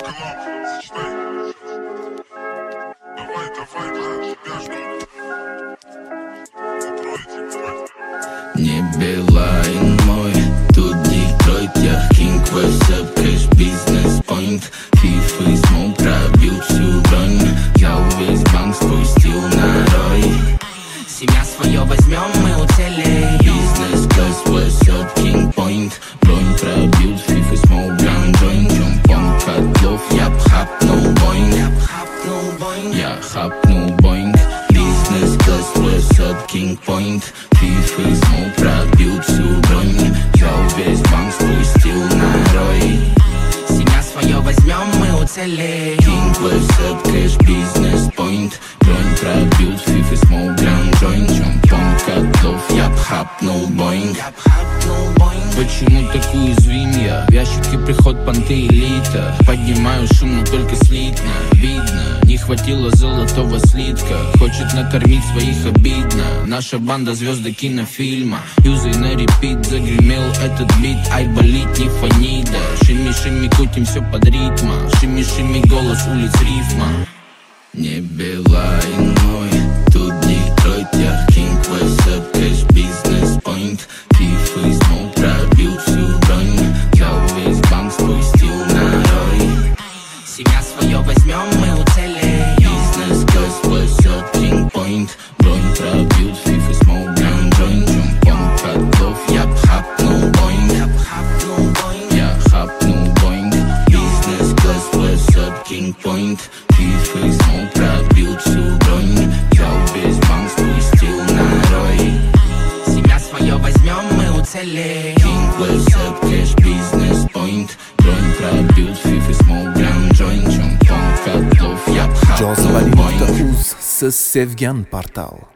Не Билайн мой, тут Детройт, я Кинг, вайсап, кэш, бизнес-пойнт. Фифа и смол пробил всю бронь. Я весь банк спустил на рой. Семья свое возьмем, мы уцелеем. Бизнес-класс, вайсап, Кинг-пойнт. Бронь пробил, фифа и смол, гранд джойн. Чемпион котлов, я хапнул боинг. Я хапнул боинг. Бизнес-класс, вайсап, Кинг-пойнт. Фифа и смол пробил всю бронь. Взял весь банк, спустил на рой. Семья свое возьмем, мы уцелеем. Кинг, вайсап, кэш, бизнес-пойнт. Бронь пробил, фифа и смол, гранд джойн. Чемпион котлов, я хапнул боинг. Почему так уязвим я? В ящике приход понты элита. Поднимаю шум, но только слитно. Видно, не хватило золотого слитка. Хочет накормить своих обидно. Наша банда звезды кинофильма. Юзай на репит, загремел этот бит. Ай, болит, не фанида. Шими-шими, крутим все под ритма. Шими-шими, голос улиц рифма. Не Билайн мой, тут Детройт, я Кинг, вайсап, кэш, бизнес-пойнт. Фифа и смол пробил всю бронь. Взял весь банк, спустил на рой. Семья свое возьмем, мы уцелеем. Бизнес-класс, вайсап, Кинг-пойнт. Бронь пробил, фифа и смол, гранд джойн. Чемпион котлов, я хапнул боинг. Я хапнул боинг. Бизнес-класс, вайсап, Кинг-пойнт. Фифа и смол пробил всю бронь. Взял весь банк, спустил на рой. Семья свое возьмем, мы уцелеем. Кинг, вайсап, кэш, бизнес-пойнт. Бронь пробил, фифа и смол, гранд джойн. Чемпион котлов, я хапнул боинг. Jazz.uz с Sevgan Portal.